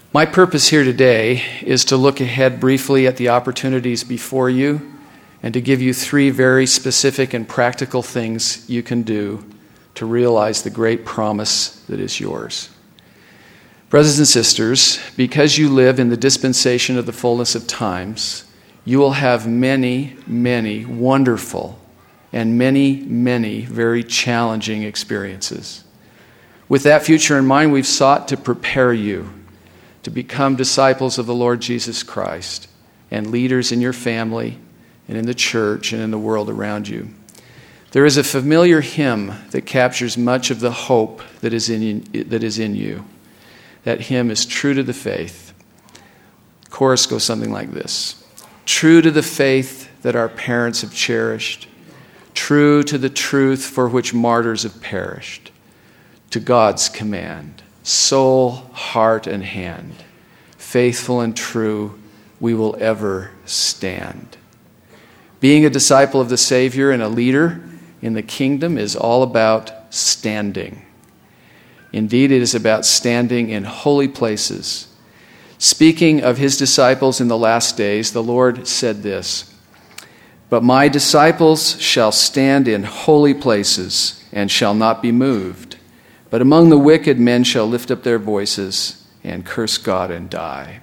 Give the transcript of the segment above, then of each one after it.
My purpose here today is to look ahead briefly at the opportunities before you and to give you 3 very specific and practical things you can do to realize the great promise that is yours. Brothers and sisters, because you live in the dispensation of the fullness of times, you will have many, many wonderful and many, many very challenging experiences. With that future in mind, we've sought to prepare you to become disciples of the Lord Jesus Christ and leaders in your family and in the church and in the world around you. There is a familiar hymn that captures much of the hope that is in you. That hymn is True to the Faith. The chorus goes something like this. True to the faith that our parents have cherished, true to the truth for which martyrs have perished, to God's command, soul, heart, and hand, faithful and true, we will ever stand. Being a disciple of the Savior and a leader in the kingdom is all about standing. Indeed, it is about standing in holy places. Speaking of his disciples in the last days, the Lord said this, "But my disciples shall stand in holy places and shall not be moved. But among the wicked men shall lift up their voices and curse God and die."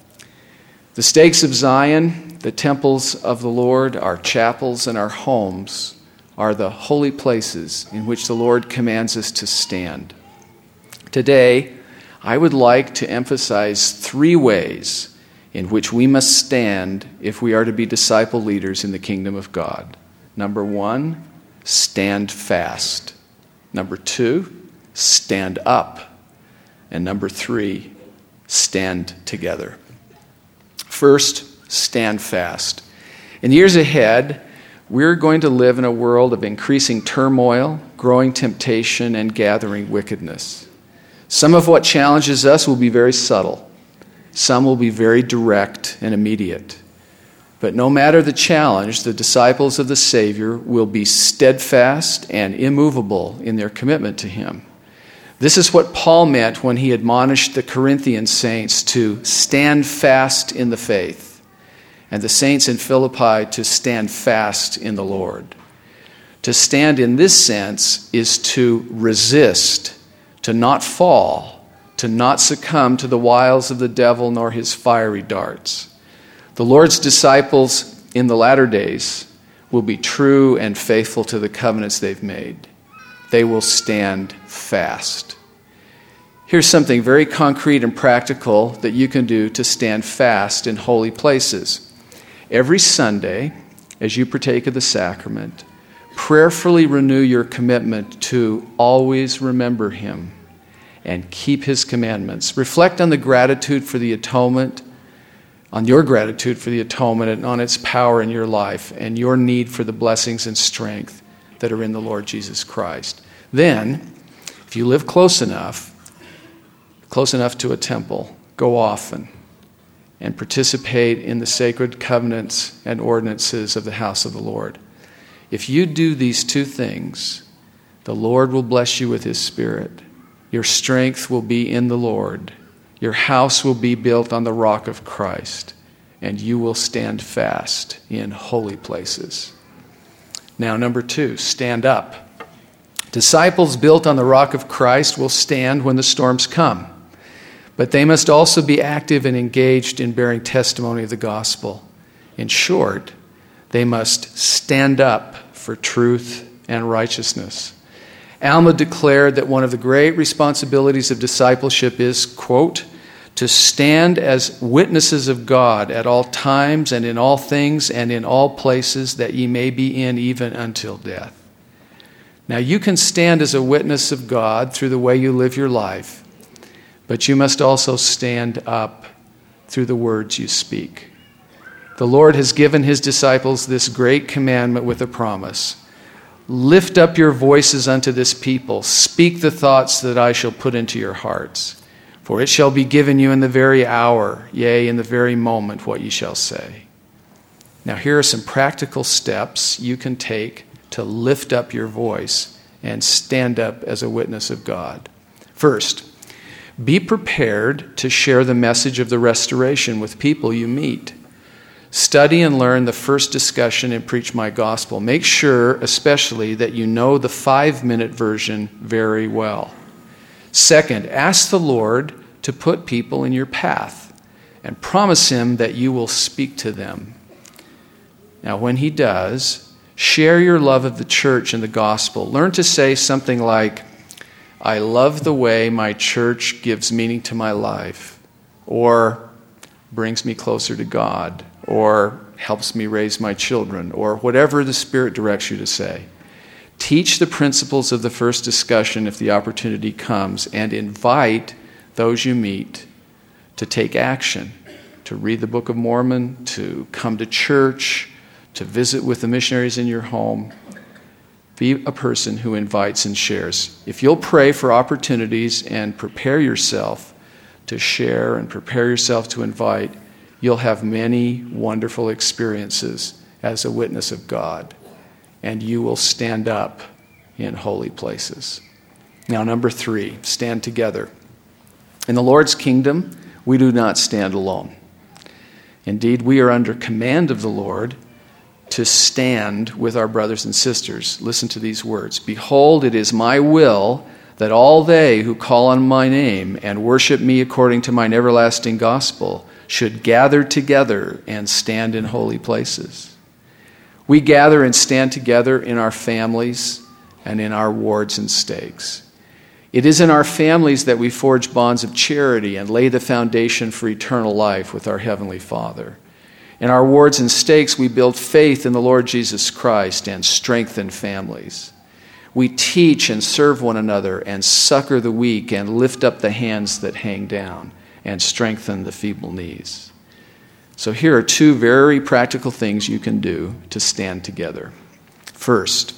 The stakes of Zion, the temples of the Lord, our chapels and our homes, are the holy places in which the Lord commands us to stand. Today, I would like to emphasize 3 ways in which we must stand if we are to be disciple leaders in the kingdom of God. Number 1, stand fast. Number 2, stand up. And number 3, stand together. First, stand fast. In years ahead, we're going to live in a world of increasing turmoil, growing temptation, and gathering wickedness. Some of what challenges us will be very subtle. Some will be very direct and immediate. But no matter the challenge, the disciples of the Savior will be steadfast and immovable in their commitment to him. This is what Paul meant when he admonished the Corinthian saints to stand fast in the faith, and the saints in Philippi to stand fast in the Lord. To stand in this sense is to resist, to not fall, to not succumb to the wiles of the devil nor his fiery darts. The Lord's disciples in the latter days will be true and faithful to the covenants they've made. They will stand fast. Here's something very concrete and practical that you can do to stand fast in holy places. Every Sunday, as you partake of the sacrament, prayerfully renew your commitment to always remember him and keep his commandments. Reflect on the gratitude for the atonement, on your gratitude for the atonement and on its power in your life and your need for the blessings and strength that are in the Lord Jesus Christ. Then, if you live close enough to a temple, go often and participate in the sacred covenants and ordinances of the house of the Lord. If you do these 2 things, the Lord will bless you with his Spirit. Your strength will be in the Lord. Your house will be built on the rock of Christ, and you will stand fast in holy places. Now, number 2, stand up. Disciples built on the rock of Christ will stand when the storms come, but they must also be active and engaged in bearing testimony of the gospel. In short, they must stand up for truth and righteousness. Alma declared that one of the great responsibilities of discipleship is, quote, to stand as witnesses of God at all times and in all things and in all places that ye may be in even until death. Now you can stand as a witness of God through the way you live your life, but you must also stand up through the words you speak. The Lord has given his disciples this great commandment with a promise. Lift up your voices unto this people. Speak the thoughts that I shall put into your hearts. For it shall be given you in the very hour, yea, in the very moment, what ye shall say. Now here are some practical steps you can take to lift up your voice and stand up as a witness of God. First, Be prepared to share the message of the restoration with people you meet. Study and learn the first discussion and preach my gospel. Make sure, especially, that you know the 5-minute version very well. Second, ask the Lord to put people in your path and promise Him that you will speak to them. Now, when He does, share your love of the church and the gospel. Learn to say something like, I love the way my church gives meaning to my life, or brings me closer to God, or helps me raise my children, or whatever the Spirit directs you to say. Teach the principles of the first discussion if the opportunity comes, and invite those you meet to take action, to read the Book of Mormon, to come to church, to visit with the missionaries in your home. Be a person who invites and shares. If you'll pray for opportunities and prepare yourself to share and prepare yourself to invite, you'll have many wonderful experiences as a witness of God, and you will stand up in holy places. Now, number 3, stand together. In the Lord's kingdom, we do not stand alone. Indeed, we are under command of the Lord to stand with our brothers and sisters. Listen to these words. Behold, it is my will that all they who call on my name and worship me according to mine everlasting gospel should gather together and stand in holy places. We gather and stand together in our families and in our wards and stakes. It is in our families that we forge bonds of charity and lay the foundation for eternal life with our Heavenly Father. In our wards and stakes, we build faith in the Lord Jesus Christ and strengthen families. We teach and serve one another and succor the weak and lift up the hands that hang down and strengthen the feeble knees. So here are 2 very practical things you can do to stand together. First,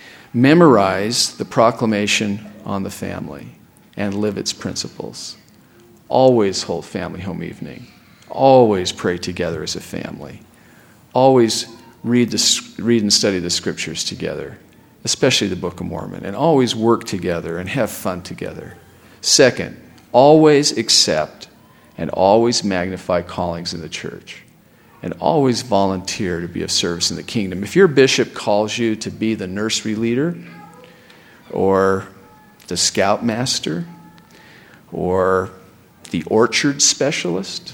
memorize the proclamation on the family and live its principles. Always hold family home evening. Always pray together as a family. Always read and study the scriptures together, especially the Book of Mormon, and always work together and have fun together. Second, always accept and always magnify callings in the church, and always volunteer to be of service in the kingdom. If your bishop calls you to be the nursery leader or the scoutmaster or the orchard specialist,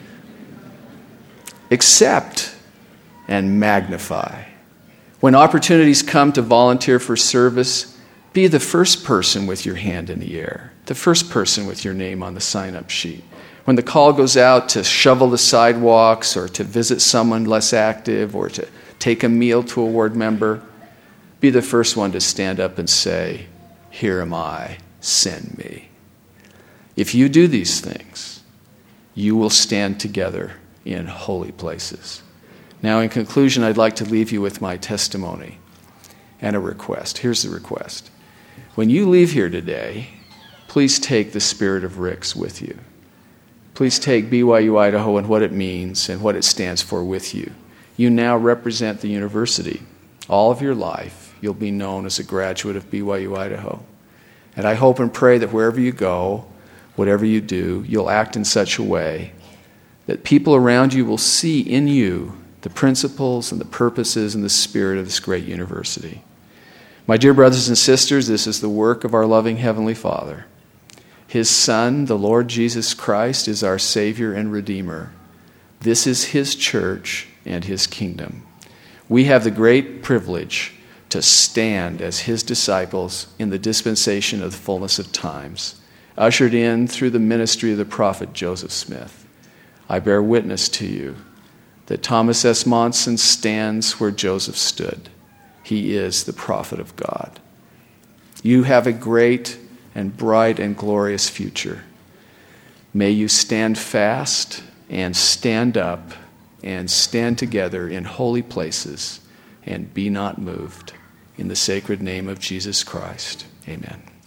accept and magnify. When opportunities come to volunteer for service, be the first person with your hand in the air, the first person with your name on the sign-up sheet. When the call goes out to shovel the sidewalks or to visit someone less active or to take a meal to a ward member, be the first one to stand up and say, "Here am I, send me." If you do these things, you will stand together in holy places. Now, in conclusion, I'd like to leave you with my testimony and a request. Here's the request. When you leave here today, please take the spirit of Rick's with you. Please take BYU Idaho and what it means and what it stands for with you. You now represent the university. All of your life, you'll be known as a graduate of BYU Idaho. And I hope and pray that wherever you go, whatever you do, you'll act in such a way that people around you will see in you the principles and the purposes and the spirit of this great university. My dear brothers and sisters, this is the work of our loving Heavenly Father. His Son, the Lord Jesus Christ, is our Savior and Redeemer. This is His church and His kingdom. We have the great privilege to stand as His disciples in the dispensation of the fullness of times, ushered in through the ministry of the prophet Joseph Smith. I bear witness to you that Thomas S. Monson stands where Joseph stood. He is the prophet of God. You have a great and bright and glorious future. May you stand fast and stand up and stand together in holy places and be not moved. In the sacred name of Jesus Christ, amen.